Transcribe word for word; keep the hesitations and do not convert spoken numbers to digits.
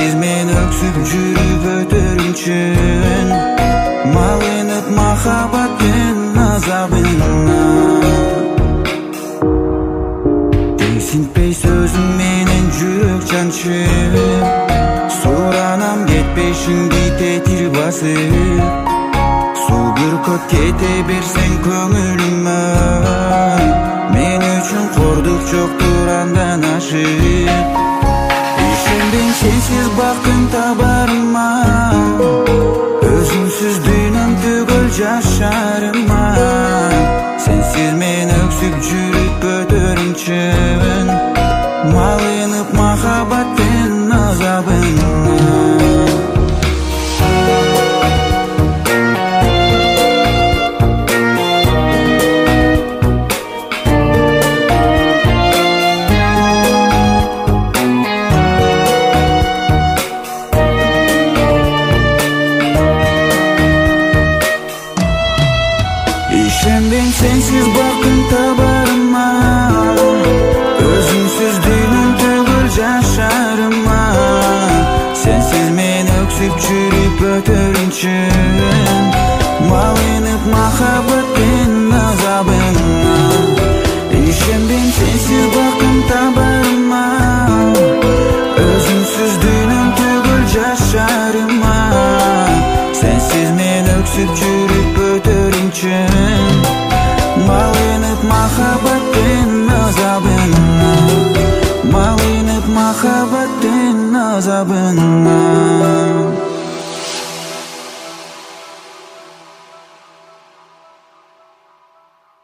Sensiz men öksüp жүрүp өтөрүмчүн, малынып махабаттын азабына. Теңсинтпей сөзүң менен жүрөк жанчып, суранам кетпешиңди тетир басып. Суу бүркөп кете берсең көңүлүмө, мен үчүн кордук жоктур андан ашык. Ишендим сенсиз бактын табарыма, өзүңсүз дүйнөм түгөл жашарыма. Сенсиз мен өксүп жүрүп өтөрүмчүн, малынып махабаттын азабына. Ишендим сенсиз бактын табарыма, өзүңсүз дүйнөм түгөл жашарыма. Сенсиз мен өксүп жүрүп өтөрүмчүн, малынып махабаттын азабына. Ишендим сенсиз бактын табарыма, өзүңсүз дүйнөм түгөл жашарыма. Сенсиз мен өксүп жүрүп өтөрүмчүн, малынып махабаттын азабына. Малынып махабаттын азабына.